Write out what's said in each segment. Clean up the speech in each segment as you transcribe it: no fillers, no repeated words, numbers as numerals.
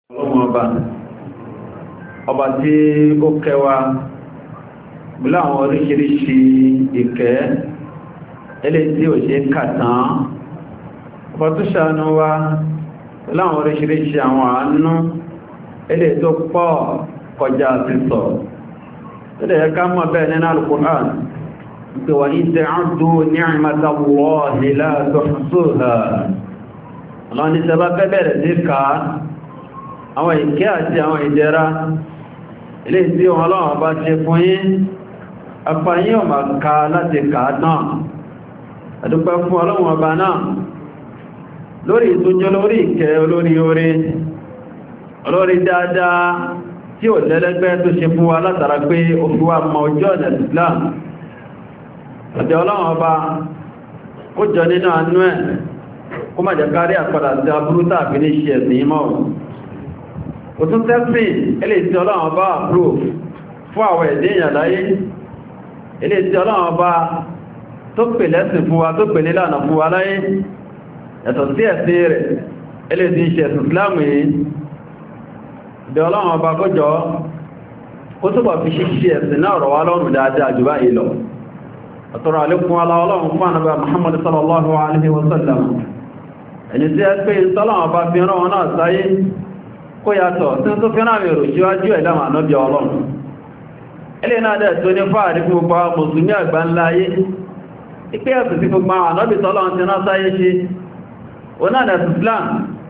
ọlọ́run ọba tí ó kẹwa bílá àwọn oríṣiríṣi ìkẹ́ ẹlẹ́ tí ò ṣe kàtán ọba tó ṣàánú wa bílá àwọn oríṣiríṣi àwọn àánú ẹlẹ́ tó pọ̀ kọjá sísọ ẹlẹ́ ẹ̀ká mọ̀ bẹ́ẹ̀ nínú Al-Qur'an pé wa in ta'uddu ni'matallahi la tuhsuha ọlọ́run ní sẹ́bá fẹ́ bẹ̀rẹ̀ sí ká àwọn ìkẹ́ àti àwọn ìdẹ̀ra ilé tí Ọlọ́run bá ṣe fún yín àpáyín ò máa ká láti kàá náà àdúpẹ́ fún Ọlọ́run ọba náà lórí ìtúnjọ lórí ìkẹ́ olórí orí olórí dáadáa tí ò lẹ́lẹ́gbẹ́ tó ṣe fún wa látara pé ó fi wá mọ ojú ọ̀nà Islam ọ̀dẹ̀ Ọlọ́run ọba ó jọ nínú àánú ẹ̀ kó má jẹ́ kárí àpadà sí aburú tàbí ní ṣe ẹ̀sìn mọ́ òtún tẹ́sí ilé tí Ọlọ́run bá approve fún àwọn ẹ̀dẹ́ èèyàn láyé ilé tí Ọlọ́run bá tó pè lẹ́sìn fún wa tó pè nílànà fún wa láyé ẹ̀tọ̀ sí ẹ̀sìn rẹ̀ ilé tí ń ṣe ẹ̀sìn Islamu yìí ìdẹ̀ Ọlọ́run bá kójọ ó túbọ̀ fi ṣíṣe ẹ̀sìn náà rọ̀ wá lọ́rùn dáadáa jù báyìí lọ àtọrọ àlékún Ọlọ́run fún ànábì Muhammad sallallahu alaihi wasallam ẹni tí ẹ pé ìtọ́lọ́run bá fi rán wọn náà sáyé kó yàtọ̀ tí tó fẹ́ náà mẹ́rò síwájú ẹ̀dáwọn ànábì Ọlọ́run ilé náà dẹ̀ tó ní fàárí fún gbogbo mùsùlùmí àgbà ńlá ayé ipé ẹ̀sù tí gbogbo ànábì tọ́lọ́run ti náà sáyé ṣe onáàdà Islam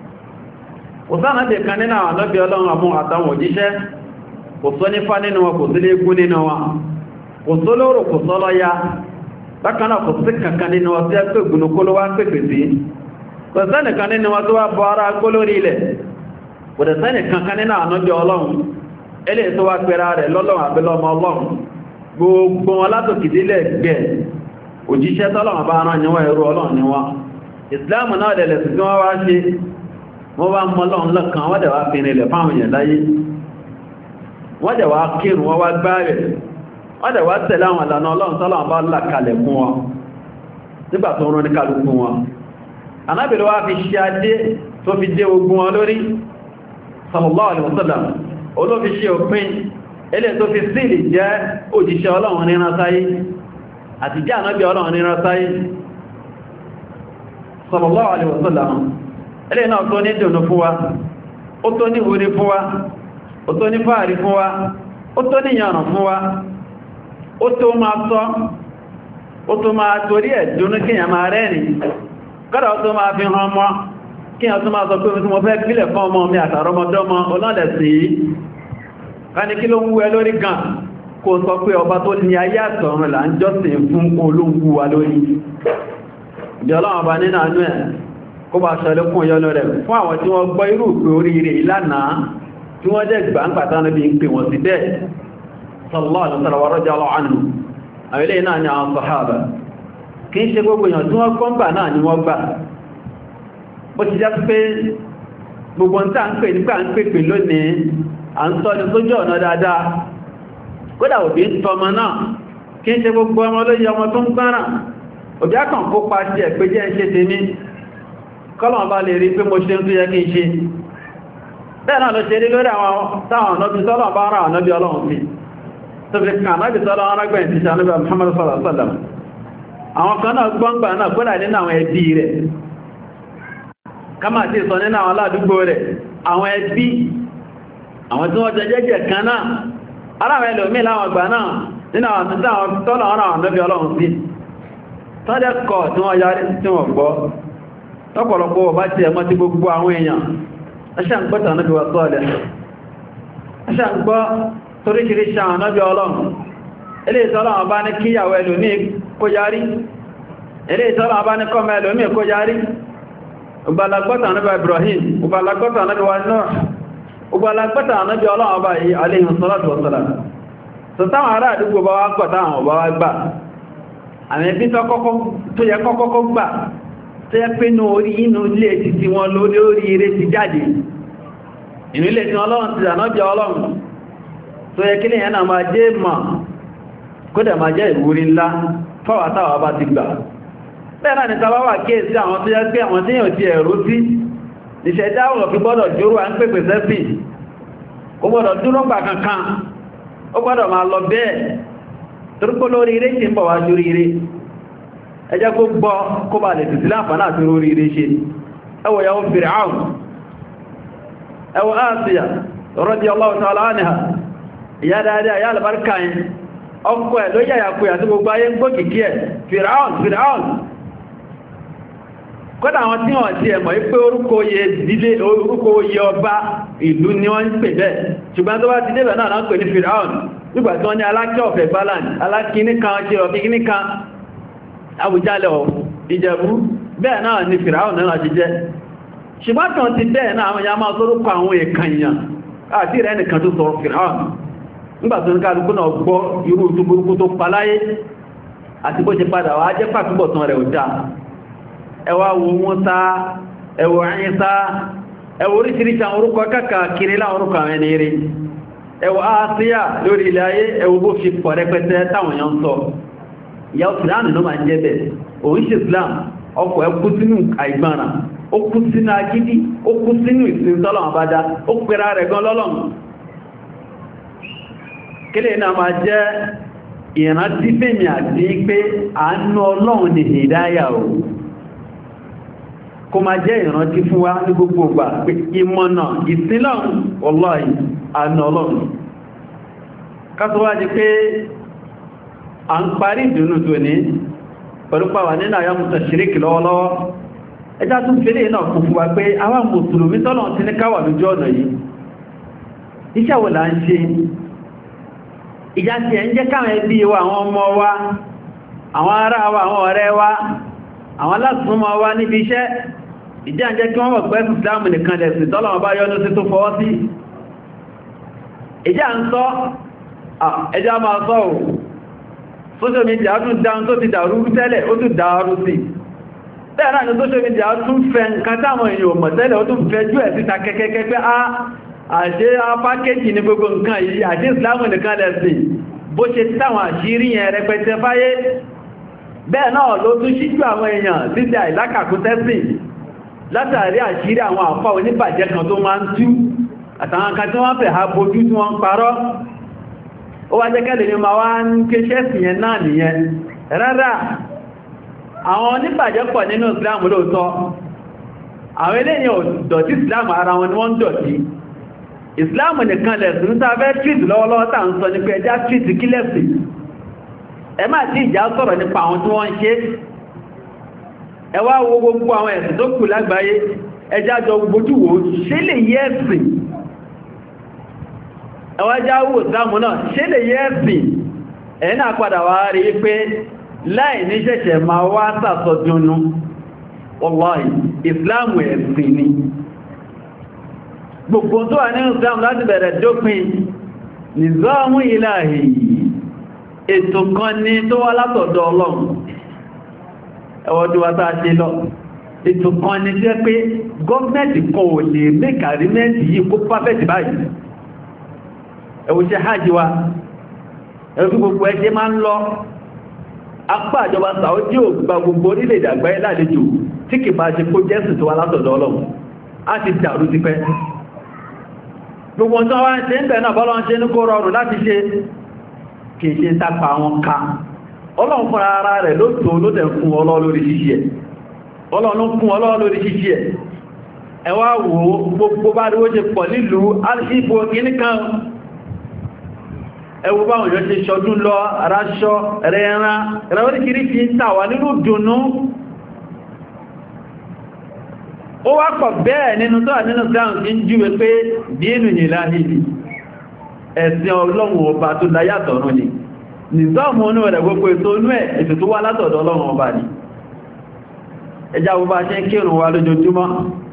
kò sáànàbì kan nínú ànábì Ọlọ́run àmú àtàwọn òjíṣẹ́ kò sọ nífà nínú wọn kò sí léegun nínú wọn kò sọ lóró kò sọ lọ́ya bákanáà kò sí kankan nínú wọn tí ẹ pé gbùnukóló wá pèpè sí kò sẹ́nìkan nínú wọn tó wá bọ́ ara gbó lórí ilẹ̀ òdẹ̀sẹ́nì kankan nínú ànábì Ọlọ́run ẹlẹ́ tó wá pẹ̀rà rẹ̀ lọ́lọ́run àbẹ́lọ́mọ Ọlọ́run gbogbo wọn látòkìdílẹ̀ gbẹ̀ òjíṣẹ́ tọ́lọ́run bá rán níwọ̀n ẹrú Ọlọ́run ni wọ́n ìsìláàmù náà dẹ̀lẹ̀ sí wọ́n wá ṣe wọ́n wá mọ́ Ọlọ́run lọ́kàn wọ́n dẹ̀ wá fi nílẹ̀ fáwọn èèyàn láyé wọ́n dẹ̀ wá kírun wọ́n wá gbáàrẹ̀ wọ́n dẹ̀ wá tẹ̀lé àwọn ìlànà Ọlọ́run tọ́lọ́run bá là kalẹ̀ fún wọn nígbà tó rán ní kálukú wọn anábìrì wá fi ṣe adé tó fi dé ogun wọn lórí sallallahu alaihi wasallam olófi ṣe òpin ilé tó fi sílì jẹ́ òjíṣẹ́ Ọlọ́run níran sáyé àti jẹ́ ànábì Ọlọ́run níran sáyé sallallahu alaihi wasallam ilé náà tó ní dùnú fún wa ó tó ní wúrí fún wa ó tó ní fàárí fún wa ó tó ní yànràn fún wa ó tó máa sọ ó tó máa torí ẹ̀ dùnú kíyàn máa rẹ́rìn kọ́dà ó tó máa fi hàn mọ́ kí a tún máa sọ pé tí mo fẹ́ kílẹ̀ fún ọmọ mi àtàrọmọdọ́mọ ọlọ́lẹ̀ sí ká ní kí ló ń wú ẹ lórí gan kó sọ pé ọba tó ní ayé àtọ̀run là ń jọ́sìn fún olóngbú wa lórí ìdí Ọlọ́run ọba nínú àánú ẹ̀ kó bá ṣọlẹ́kùn yọnu rẹ̀ fún àwọn tí wọ́n gbọ́ irú pé oríire ìlànà tí wọ́n jẹ́ gbà ń pàtàkì bí ń pè wọ́n sí bẹ́ẹ̀ sallallahu alaihi wasallam wa radiyallahu anhu àwọn ilé náà ni àwọn sàhábà kì í ṣe gbogbo èèyàn tí wọ́n gbọ́ngbà náà ni wọ́n gbà bó ti já pé gbogbo ń tàà ń pè nígbà ń pèpè lónìí à ń tọ́ ní sójú ọ̀nà dáadáa kódà òbí ń tọmọ náà kí ń ṣe gbogbo ọmọ lóyí ọmọ tó ń gbára òbí ákàn kó pa sí ẹ̀ pé jẹ́ ń ṣe tèmi kọ́lọ̀ bá lè rí pé mo ṣe ń tó yẹ kí n ṣe bẹ́ẹ̀ náà ló ṣe rí lórí àwọn táwọn ọ̀nàbí sọ́lọ̀ bá rán ànábí Ọlọ́run sí tó fi kàn náà bí sọ́lọ̀ arágbẹ̀yìn ti ṣe ànábí Muhammad sallallahu alaihi wasallam àwọn kan náà gbọ́ngbà náà kódà nínú àwọn ẹbí rẹ̀ kama ti sọ nínú àwọn aládùúgbò rẹ̀ àwọn ẹbí àwọn tí wọ́n jẹ jẹ́jẹ̀ kan náà aláwọ̀ ẹlòmí láwọn àgbà náà nínú àwọn títà àwọn tọ́lọ̀ ọ̀rọ̀ àwọn ọ̀nàbí Ọlọ́run sí tọ́jẹ́ kọ̀ tí wọ́n yarí tí wọ́n gbọ́ tọ́pọ̀lọpọ̀ bá ti ẹ̀mọ́ ti gbogbo àwọn èèyàn ẹṣẹ́ ń gbọ́ tànábí wa sọ́ọ̀lẹ̀ ẹṣẹ́ ń gbọ́ toríṣiríṣi àwọn ọ̀nàbí Ọlọ́run ilé ìtọ́lọ̀ bá ní kíyàwó ẹlòmí kó yarí ilé ìtọ́lọ̀ bá ní kọ́mọ ẹlòmí kó yarí Ugbalagbọ́ta ànábì Ibrahim, ugbalagbọ́ta ànábì wa Nuh, ugbalagbọ́ta ànábì Ọlọ́run ọba yìí alayhi salatu wa salam. So táwọn ará àdúgbò bá wá gbọ́ta àwọn ọba wá gbà. Àmì ẹbí tó yẹ kọ́kọ́kọ́ gbà, tó yẹ pé inú ilé ti ti wọn lórí ire ti jáde. Inú ilé ti Ọlọ́run ti ànábì Ọlọ́run, tó yẹ kí lèyàn náà máa jẹ́ mọ̀, kódà máa jẹ́ ìwúrí ńlá, fọ́wàtáwà bá ti gbà. Bẹ́ẹ̀rẹ̀ ni tàbá wà kéèsí àwọn tó yẹ́ pé àwọn tí yàn ti ẹ̀rú sí ìṣẹ̀dá ọ̀rọ̀ fi gbọ́dọ̀ jóró à ń pèpè sẹ́sì kó gbọ́dọ̀ dúró gbà kankan ó gbọ́dọ̀ máa lọ bẹ́ẹ̀ torípò lórí ire tí ń bọ̀ wá lórí ire ẹjẹ́ kó gbọ́ kó bá lè tìtì láǹfààní àti lórí ire ṣe ẹwọ yàwó Fir'aun ẹwọ Asiya radiyallahu ta'ala anha ìyá dáadáa ìyá albarka yìí ọkọ̀ ẹ̀ ló yàyà kú àti gbogbo ayé ń gbó kìkí ẹ̀ Fir'aun kọ́dà àwọn tí wọ́n ti ẹ̀mọ̀ pé orúkọ oyè ọba ìlú ni wọ́n ń pè bẹ́ẹ̀ ṣùgbọ́n tó bá ti débẹ̀ náà pè ní Fir'aun nígbàtí wọ́n ní alákẹ́ ọ̀fẹ́ balance alákíní kan ṣe ọ̀fíkíní kan Awùjalẹ̀ Ìjẹ̀bú bẹ́ẹ̀ náà ni Fir'aun náà ti jẹ́ ṣùgbọ́n kan ti bẹ́ẹ̀ náà àwọn yàmá sórúkọ àwọn èkànyàn àti rẹ̀ nìkan tó sọ Fir'aun nígbàtí ní kálukú náà gbọ́ irú túnbùrúkú tó paláyé àti bó ṣe padà wá jẹ́ pàtúbọ̀tán rẹ̀ ò dáa ẹwà wo Mùsá ẹwà Ìsá ẹwà oríṣiríṣi àwọn orúkọ káàkiri láwọn orúkọ àwọn ẹni rí ẹwà Àsíyà lórí ilẹ̀ ayé ẹwà bó fi pọ̀ rẹpẹtẹ táwọn èèyàn sọ ìyá Ìsìláàmù ló máa ń jẹ́ bẹ̀ òun ṣe Islam ọkọ̀ ẹkú sínú àìgbọ́nra ó kú sínú agídí ó kú sínú ìsìn tọ́lọ̀wọ̀n bá dá ó pẹ̀rẹ̀ rẹ̀ gan lọ́lọ́run kílẹ̀ náà máa jẹ́ ìrántí fèmì àti pé àánú Ọlọ́run ni hìdáyà o kó máa jẹ́ ìrántí fún wa ní gbogbo ìgbà pé ìmọ̀nà ìsìnlọ́run wallahi àánú Ọlọ́run kásọwájí pé a ń parí ìdùnnú tó ní pẹ̀lú pàwà nínú àyà mùsàṣíríkì lọ́wọ́lọ́wọ́ ẹjá tún fẹ́lẹ̀ náà kún fún wa pé àwọn mùsùlùmí tọ́lọ̀ ti ní káwà lójú ọ̀nà yìí iṣẹ́ wo là ń ṣe ìjà tí ẹ ń jẹ́ káwọn ẹbí wa àwọn ọmọ wa àwọn ará wa àwọn ọ̀rẹ́ wa àwọn alásùnmọ́ wa níbi iṣẹ́ ìjà ń jẹ́ kí wọ́n mọ̀ pé ìsìlámù nìkan lẹ̀sìn tọ́lọ̀ bá yọ́nú sí tó fọwọ́ sí ìjà ń sọ ẹjá máa sọ ò social media tún dáun tó ti dàrú tẹ́lẹ̀ ó tún dàrú sí bẹ́ẹ̀ náà ni social media tún fẹ́ nǹkan táwọn èèyàn mọ̀ tẹ́lẹ̀ ó tún fẹ́ jú ẹ̀ síta kẹ́kẹ́kẹ́ pé àṣẹ apákéjì ní gbogbo nǹkan yìí àṣẹ Islam nìkan lẹ́sìn bó ṣe táwọn àṣírí yẹn rẹpẹtẹ fáyé bẹ́ẹ̀ náà ló tún ṣíjú àwọn èèyàn títí àìlákàkútẹ́sìn látàrí àṣírí àwọn àfá oníbàjẹ́ kan tó máa ń tú àtàwọn kan tí wọ́n fẹ̀ ha bojú tí wọ́n ń parọ́ ó wá jẹ́kẹ́lẹ̀ ní ma wá ń ké ṣẹ́sì yẹn náà nìyẹn rárá àwọn oníbàjẹ́ pọ̀ nínú Islam lóòtọ́ àwọn eléyìn ò dọ̀tí Islam ara wọn ni wọ́n ń dọ̀tí Islam nìkan lẹ̀sìn tá fẹ́ treat lọ́wọ́lọ́wọ́ tàà ń sọ ní pé ẹjá treat kí lẹ́sì ẹ má tí ìjà sọ̀rọ̀ nípa àwọn tí wọ́n ń ṣe ẹ wá wo gbogbo àwọn ẹ̀sìn tó kù lágbàáyé ẹjá jọ gbójú wo ṣe lè yẹ ẹ̀sìn ẹwàjá wò sáàmù náà ṣe lè yẹ ẹ̀sìn ẹ̀nà padà wá rí pé láì ní ṣẹ̀ṣẹ̀ máa wá sàsọdúnnú wallahi ìsìláàmù ẹ̀sìn ni gbogbo tó wà nínú ìsìláàmù láti bẹ̀rẹ̀ dópin nìzọ́mù ìlàhì ètò kan ní tó wá látọ̀dọ̀ Ọlọ́run ẹwọ́dún wa tàà ṣe lọ ètò kan ní jẹ́ pé gọ́ọ̀mẹ́ntì kan ò lè mẹ́kàrímẹ́ntì yìí kó pàfẹ́tì báyìí ẹwùṣẹ́ hajj wa ẹ̀rọ gbogbo ẹjẹ́ máa ń lọ apá àjọba Saudi ò gba gbogbo orílẹ̀-èdè àgbáyé lálejò tí kì máa ṣe kó jẹ́sì tó wá látọ̀dọ̀ Ọlọ́run á ti dàrú ti pẹ́ gbogbo tó wá ń ṣe ń bẹ̀ náà bọ́lọ́ ń ṣe ní kó rọrùn láti ṣe kì í ṣe ń tápa wọn ká Ọlọ́run fún ara rẹ̀ ló tó ló tẹ̀ fún Ọlọ́run lórí ṣíṣe ẹ̀ Ọlọ́run fún Ọlọ́run lórí ṣíṣe ẹ̀ ẹ wá wò gbogbo bá rí ó ṣe pọ̀ nílùú alìsíbò kìíníkan ẹwọ báwọn yóò ṣe ṣọdún lọ aráṣọ́ ẹ̀rẹ̀ẹ̀rán oríṣiríṣi ń tàwà nínú dùnnú ó wá pọ̀ bẹ́ẹ̀ nínú tó wà nínú sáàrùn tí ń júwe pé dínú ìlàhìdì ẹ̀sìn Ọlọ́run ọba tó láyàtọ̀run ni nìzọ́ọ̀mù onú rẹ̀ gbogbo ètò onú ẹ̀ ètò tó wá látọ̀dọ̀ Ọlọ́run ọba ni ẹjá gbogbo ṣe ń kírun wa lójoojúmọ́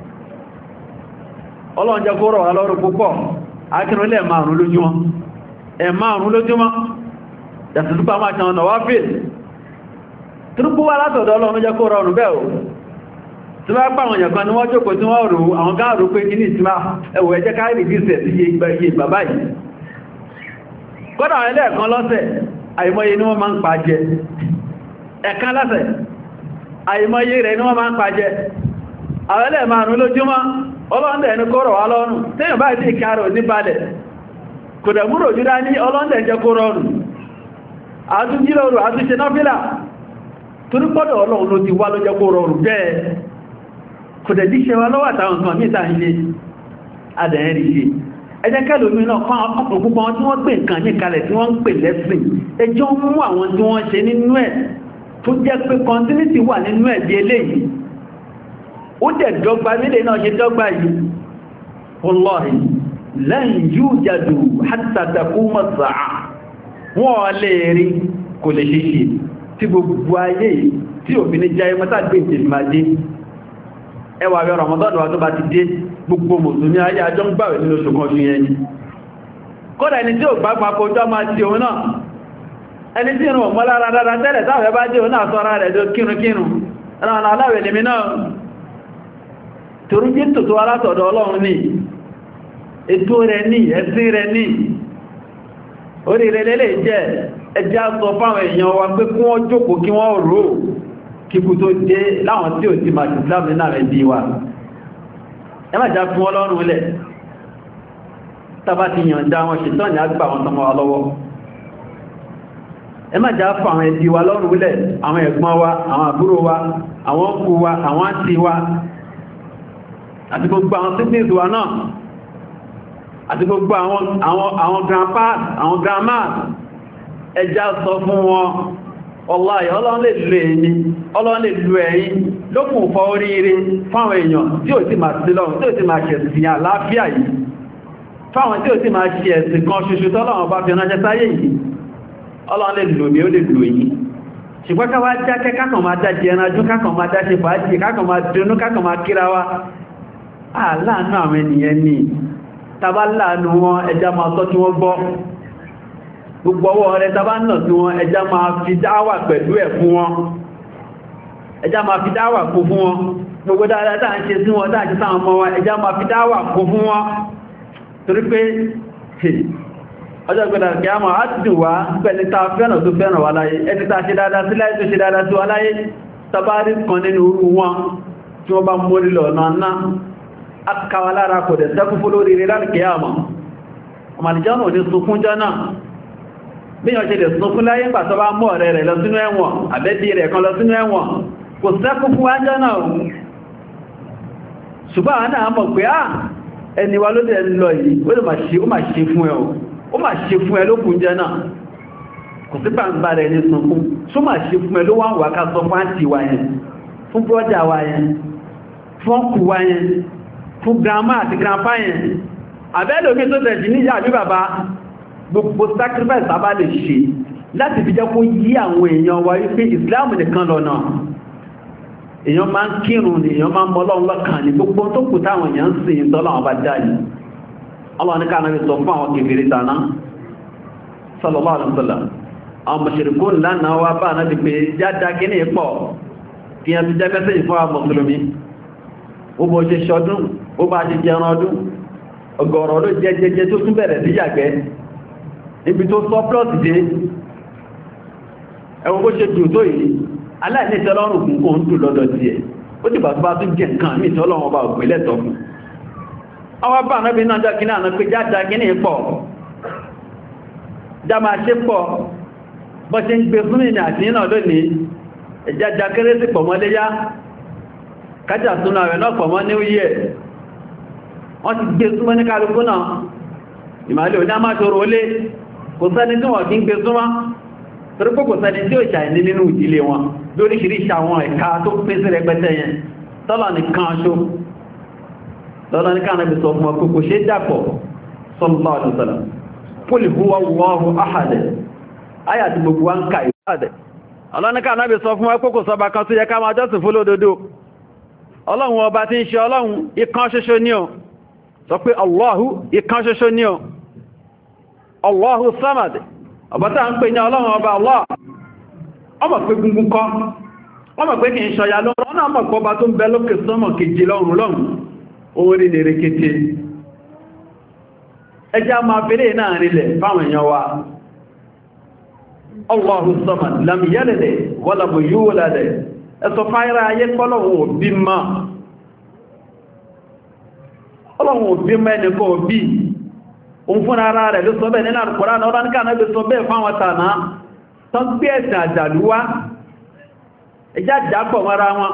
Ọlọ́run jẹ́ kó rọ̀ wá lọ́rùn púpọ̀ akírunlẹ̀ márùn lójúmọ́ ẹ̀márùn lójúmọ́ yàtọ̀ tó bá máa ṣe ọ̀nà wá fèèsì túrúkú wá látọ̀dọ̀ Ọlọ́run jẹ́ kó rọrùn bẹ́ẹ̀ o tí wá pàwọn èèyàn kan ni wọ́n jókòó tí wọ́n rò àwọn gáàrù pé kí ní ìsinmá ẹwọ̀ ẹjẹ́ káàrì gíṣẹ̀ sí iye bàbá yìí kọ́dà àwọn ẹlẹ́ẹ̀kan lọ́sẹ̀ àìmọye ni wọ́n máa ń pa jẹ ẹ̀kan lọ́sẹ̀ àìmọye rẹ̀ ni wọ́n máa ń pa jẹ àwọn ẹlẹ́ẹ̀márùn lójúmọ́ ọlọ́ndẹ̀ ẹni kó rọ̀ wá lọ́rùn tẹ́yàn bá ìdí ìkàrọ̀ ní balẹ̀ kò dẹ̀ múrò jùlá ní ọlọ́ndẹ̀ jẹ́ kó rọrùn àtúnjílọ́rù àtúnṣe náfílà torí pọ́dọ̀ ọlọ́run ló ti wá ló jẹ́ kó rọrùn bẹ́ẹ̀ kò dẹ̀ díṣẹ́ wa lọ́wọ́ àtàwọn nǹkan mítà ń ṣe adẹ̀ẹ́rì ṣe ẹjẹ́ kẹ́lòmí náà kan ọkùnrin púpọ̀ tí wọ́n gbé nǹkan ní kalẹ̀ tí wọ́n ń pè lẹ́sìn ẹjọ́ mú àwọn tí wọ́n ṣe nínú ẹ̀ tó jẹ́ pé continuity wà nínú ẹ̀ bí eléyìí ó dẹ̀ dọ́gba nílé náà ṣe dọ́gba yìí wallahi lan yujadu hatta taquma as-sa'a wọ́n lè rí kò lè ṣe ṣe tí gbogbo ayé tí òfin ní jẹ́ mọ́ta gbé ìtìsìmájé ẹwà rẹ̀ Ramadan wa tó bá ti dé gbogbo mùsùlùmí ayé àjọ ń gbàwẹ̀ nínú oṣù kan ṣúyẹn ni kódà ẹni tí ò gbá papọ̀ ọjọ́ máa ti òun náà ẹni tí ìrùn ọmọ lára dára tẹ́lẹ̀ táwẹ̀ bá dé òun náà sọ́ra rẹ̀ tó kírùnkírùn ẹ̀nà aláwẹ̀ lèmi náà torí jẹ́ tòtò alátọ̀dọ̀ Ọlọ́run ní ètò rẹ̀ ní ẹ̀sìn rẹ̀ ní orí rẹ̀ lélẹ̀ jẹ́ ẹjá sọ fáwọn èèyàn wa pé kí wọ́n jókòó kí wọ́n rò kíkú tó dé láwọn tí ò ti máa ti Islam nínú rẹ̀ bí wa ẹ má já fún Ọlọ́run ilẹ̀ tàbá ti yànjá wọn ṣetán ní àgbà wọn tọmọ wa lọ́wọ́ ẹ má já fún àwọn ẹbí wa lọ́rùn ilẹ̀ àwọn ẹ̀gbọ́n wa àwọn àbúrò wa àwọn ọkù wa àwọn àǹtí wa àti gbogbo àwọn siblings wa náà àti gbogbo àwọn grandpas àwọn grandmas ẹjá sọ fún wọn Wallahi Ọlọ́run lè lò èyí Ọlọ́run lè lò ẹ̀yìn lókùn fọ́ oríire fáwọn èèyàn tí ò ti máa sí lọ́run tí ò ti máa ṣẹ̀sìn àláfíà yìí fáwọn tí ò ti máa ṣe ẹ̀sìn kan ṣoṣo tọ́lọ́run bá fi ránṣẹ́ sáyé yìí Ọlọ́run lè lò ní ó lè lò èyí ṣùgbọ́n ká wá jákẹ́ kákan máa dá jẹ ẹranjú kákan máa dá ṣe fàájì kákan máa dunú kákan máa kíra wa láàánú àwọn ènìyàn ní tàbá láàánú wọn ẹjá máa tọ́ tí wọ́n gbọ́ gbogbo ọwọ́ rẹ̀ tàbá náà tí wọ́n ẹjá máa fi dáwà pẹ̀lú ẹ̀ fún wọn ẹjá máa fi dáwà kún fún wọn gbogbo dáadáa tàà ń ṣe sí wọn tàà ṣe sáwọn ọmọ wọn ẹjá máa fi dáwà kún fún wọn torí pé ọjọ́ ìgbẹ̀dà kí a máa á dùn wá pẹ̀lú ta fẹ́ràn tó fẹ́ràn wà láyé ẹni ta ṣe dáadáa sí láyé tó ṣe dáadáa sí wà láyé tàbárí kan nínú orú wọn tí wọ́n bá mórí lọ náà akawalára kò dẹ̀ sẹ́kú fún lórí rí láti kíyàmà ọmọdéjánà ní sunkún jọ́nà bí yàn ṣe lè sunkún láyé pàtọ́ bá mọ́ rẹ̀ rẹ̀ lọ sínú ẹ̀wọ̀n àbẹ́bí rẹ̀ kan lọ sínú ẹ̀wọ̀n kò sẹ́kú fún wájọ́nà ṣùgbọ́n àwọn náà mọ̀ pé ẹni wa ló dẹ̀ lọ yìí ó máa ṣe fún ẹ ó máa ṣe fún ẹ lókun jẹ́nà kò sí pàǹgbà rẹ̀ ní sunkún ṣó máa ṣe fún ẹ ló wá ń wà ká sọ fún àǹtí wa yẹn fún brọ́dà wa yẹn fún ọkù wa yẹn fún grandma àti grandpa yẹn àbẹ́lòmí tó tẹ̀jì ní ìyá àbí bàbá gbogbo sacrifice bàbá lè ṣe láti fi jẹ́ kó yí àwọn èèyàn wa wípé Islam nìkan lọ́nà èèyàn máa ń kírun ní èèyàn máa ń mọ́lọ́run lọ́kàn ní gbogbo tó kù táwọn èèyàn ń sìn tọ́lọ́wọ́n bá dáyì Allah ní káàkiri sọ fún àwọn kèfèrè tàná sallallahu alaihi wasallam àwọn mushrikun lánàá wá bá náà ti pé jájá kí ní ipọ̀ kí a ti jẹ́ mẹ́sẹ̀jì fún àwọn mùsùlùmí ó bó ṣe ṣọdún ó bá ṣe jẹran ọdún ọgọ́rọ̀ ló jẹjẹjẹ tó tún bẹ̀rẹ̀ sí yàgbẹ́ ibi tó sọ plọ́tì dé ẹwọ́n bó ṣe dùn tó yìí aláìní tẹ́lọ́rùn fún kó ń dùn lọ́dọ̀ tí ẹ̀ ó ti bàtúbá tún jẹ nǹkan ní ìtọ́lọ́wọ́n bá òpínlẹ̀ tọ́ fún àwọn bá náà bí náà jákí náà pé jájá kí ní pọ̀ já máa ṣe pọ̀ bọ́ ṣe ń gbé fún ìrìn àti náà lónìí ẹjájá kérésì pọ̀ mọ́léyá kájà súnà rẹ̀ náà pọ̀ mọ́ ní oyé wọ́n ti gbé súnmọ́ ní kálukú náà ìmàlẹ̀ òní a máa tọrọ olé kò sẹ́ni tí wọ́n kí ń gbé súnmọ́ torípò kò sẹ́ni tí ó ṣàìní nínú ìdílé wọn lóríṣìíríṣìí àwọn ẹ̀ka tó pín sí rẹpẹtẹ yẹn tọ́lọ̀ nìkan ṣó lọ́nà ní káàkiri bí sọ fún ọkọ̀ kò ṣe dàpọ̀ sallallahu alaihi wasallam qul huwa Allahu ahad ayà tí gbogbo wa ń ka ìwádẹ̀ ọlọ́nà káàkiri bí sọ fún ọkọ̀ kò sọba kan tó yẹ ká máa jọ́sìn fún lódodo ọlọ́run ọba tí ń ṣe ọlọ́run ìkan ṣoṣo ní ọ sọ pé Allahu ìkan ṣoṣo ní ọ Allahu samad ọba tá ń pè ní ọlọ́run ọba Allah ọmọ pé gungun kọ́ ọmọ pé kì í ṣọya lọ́rọ̀ ọ̀nà ọmọ pọ̀ ọba tó ń bẹ lókè sọ́mọ̀ kejì lọ́run lọ́run orí lè rékété ẹjá máa fẹ́lẹ̀ náà rílẹ̀ fáwọn èèyàn wa Allahu samad lam yalid wa lam yulad ẹ̀sọ fáyíra ayé kọ́lọ̀wọ̀n òbí ma ọlọ́run òbí mẹ́ni kò bí òun fún ara rẹ̀ ló sọ bẹ́ẹ̀ nínú Al-Qur'an ọ̀rọ̀ ní káà náà ló sọ bẹ́ẹ̀ fáwọn tànà tán gbé ẹ̀sìn àjàlúwá ẹjá jápọ̀ mọ́ra wọn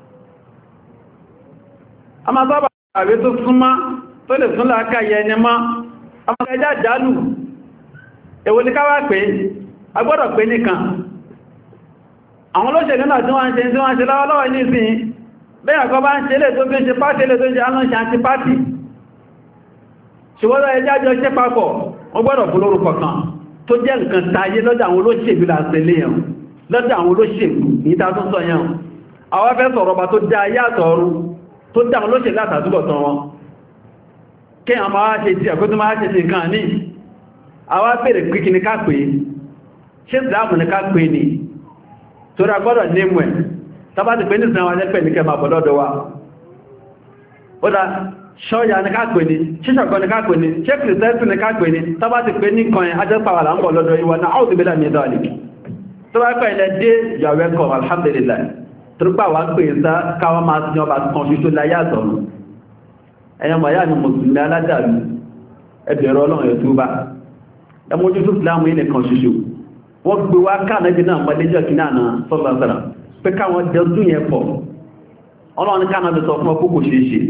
a máa sábà àwẹ́ tó súnmá tó lè súnlá káyẹ ẹni mọ́ a máa ẹjá jálù èwo ní káwà pé agbọ́dọ̀ pé nìkan àwọn olóṣèlú náà tí wọ́n ń ṣe lọ́wọ́lọ́wọ́ ní ìsìn bẹ́ẹ̀ àkọ́ bá ń ṣe lè tó fi ń ṣe pátí lè tó ṣe alọ́ṣe àti pátí ṣùgbọ́n ẹjá jọ ṣe papọ̀ wọ́n gbọ́dọ̀ fún lórúkọ kan tó jẹ́ nǹkan tayé lọ́dọ̀ àwọn olóṣèlú làṣẹlẹ̀ yẹn lọ́dọ̀ àwọn olóṣèlú ní ìta tó sọ yẹn àwọn fẹ́ sọ̀rọ̀ bá tó dá ayé àtọ̀ọ̀rú tó dá àwọn olóṣèlú látàdúgbọ̀ tán wọn kí àwọn máa ṣe tí ẹ̀kọ́ tó máa ṣe ti nǹkan ní àwọn bèèrè pínkì ní ká pé ṣe ìsìlámù ní ká pé ní torí agbọ́dọ̀ nímú ẹ̀ tàbá ti pé ní ìsìnàwà lẹ́pẹ̀ ní kẹma bọ̀lọ́dọ̀ wa ó dá ṣọ́yà ní ká pè ní ṣíṣàkọ́ ní ká pè ní ṣe kìrìsẹ́sì ní ká pè ní tàbá ti pé ní kan ajẹ́pàwàlà ń bọ̀ lọ́dọ̀ ìwọ̀ náà áwùdó bílá ní dọ́ọ̀lì tó bá pẹ̀ ilẹ̀ dé you are welcome alhamdulillah torípà wá pè ń sá káwọn máa ti ọba kan fi tó láyé àtọ̀run ẹ̀yàn mọ̀ yá ni mùsùlùmí aládàlú ẹbẹ̀rọ ọlọ́run ẹ̀ tó bá ẹmójú tó ìsìlámù ilẹ̀ kan ṣoṣo wọ́n gbé wá káànẹ́bí náà mọ́lẹ́jọ́ kí náà sọ́lọ́sára pé káwọn jẹ́dún yẹn pọ̀ ọlọ́run káànẹ́bí sọ fún ọkọ̀ kò ṣe é ṣe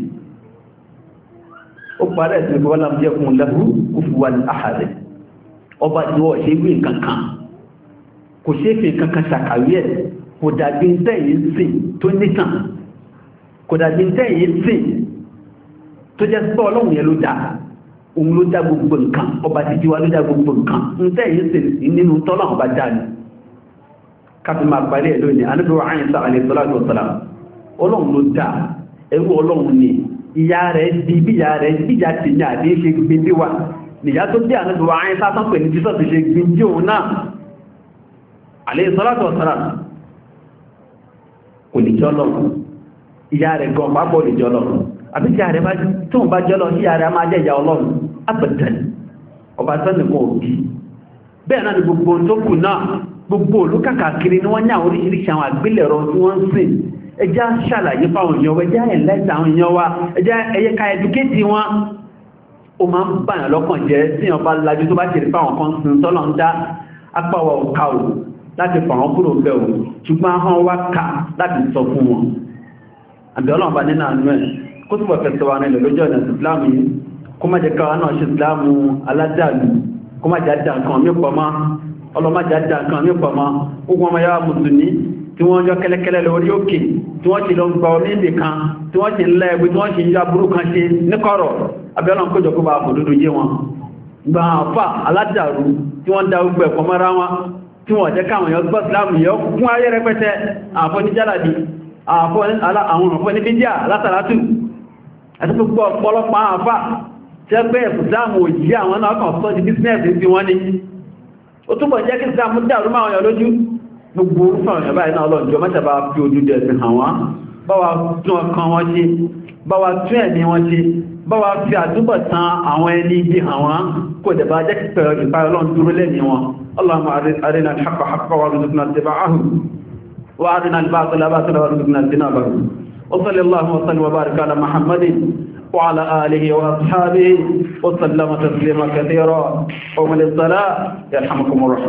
ó parẹ́ ẹ̀sìn ìfọwọ́ láti jẹ́ fún lẹ́hù kufuwan ahad ọba ìwọ̀ ṣe wí nǹkankan kò ṣe fi nǹkankan ṣàkàwí ẹ̀ kò dàbí tẹ́yìn sí tó nítàn kò dàbí tẹ́yìn sí tó jẹ́ sọ́ ọlọ́run yẹn ló dá òun ló dá gbogbo nǹkan ọba títí wá ló dá gbogbo nǹkan ń tẹ́yìn sí nínú tọ́lọ́run ọba dá ní káfí máa parí ẹ̀ lónìí anábíwá Ìsá alayhi salatu wa salam ọlọ́run ló dá ẹrú ọlọ́run ni ìyá rẹ̀ di bí ìyá rẹ̀ bíjà ti ní àdé ṣe gbindé wa nìyá tó bí anábíwá Ìsá tán pè ní jísọ́ ti ṣe gbindé òun náà alayhi salatu wa salam kò ní jọ́ lọ́run ìyá rẹ̀ gan pápọ̀ lè jọ́ lọ́run àbí tí ààrẹ tó ń bá jọ́lọ sí ààrẹ máa jẹ́ ìyá ọlọ́run abadan ọba sọ́nìkan òbí bẹ́ẹ̀ náà ni gbogbo tó kù náà gbogbo olúkàkàkiri ni wọ́n ní àwọn oríṣiríṣi àwọn àgbélẹ̀rọ tí wọ́n ń sìn ẹjá ṣàlàyé fáwọn èèyàn wa ẹjá ẹ̀lẹ́ta àwọn èèyàn wa ẹjá ẹyẹka ẹdùkétì wọn ó máa ń bàyàn lọ́kàn jẹ́ tí wọ́n bá lajú tó bá ṣe rí fáwọn kan sin tọ́lọ̀ ń dá apáwọ̀ ọ̀ka ò láti fà wọ́n kúrò bẹ́ẹ̀ ò ṣùgbọ́n ahọ́n wá kà láti sọ fún wọn àbí ọlọ́run bá nínú àánú ẹ̀ kó túnbọ̀ fẹ́sẹ̀ wa nílò lójọ́ ọ̀nà ìsìlámù yìí kó má jẹ́ káwa náà ṣe ìsìlámù aládàlú kó má jẹ́ àdá nǹkan mí pọ̀ mọ́ ọlọ́má jẹ́ àdá nǹkan mí pọ̀ mọ́ ogun ọmọ yàwó mùsùlùmí tí wọ́n jọ kẹ́lẹ́kẹ́lẹ́ lórí òkè tí wọ́n ti lọ gba omi ìbì kan tí wọ́n ti ń lẹ́ẹ̀gbé tí wọ́n ti ń ya burú kan ṣe níkọ̀rọ̀ abẹ́ọ̀lọ́n kójọ kó bá fòdodo jẹ́ wọn gba àfà aládàlú tí wọ́n da gbogbo ẹ̀kọ́ mọ́ra wọn tí wọ́n jẹ́ káwọn èèyàn gbọ́ ìsìlámù yẹ kún ayé rẹpẹtẹ àfọ́ ní jálàdì àwọn ọ̀fọ́ ní bídíà látàlátù àti gbogbo ọ̀pọ̀lọpọ̀ àfá tí ó pé ìsìlámù òjì àwọn náà kàn sọ́ di bísínẹ̀sì tí wọ́n ní ó túnbọ̀ jẹ́ kí ìsìlámù dàrú máa yọ lójú gbogbo orúfà ọ̀yọ̀ báyìí náà lọ́njọ́ mẹ́sàbá fi ojú dẹ̀sìn hàn wọ́n báwa tún ọkàn wọn ṣe báwa tún ẹ̀mí wọn ṣe báwa fi àtúbọ̀ tán àwọn ẹni ibi hàn wọ́n kò dẹ̀ bá jẹ́ ìpayọ̀lọ́n dúró lẹ́ni wọn Allahumma arina al-haqqa haqqan warzuqna ittiba'ahu wa arina al-batila batilan warzuqna ijtinabahu وصلى الله وسلم وبارك على محمد وعلى آله وأصحابه وسلم تسليما كثيرا ومن الصلاة يرحمكم الرحمن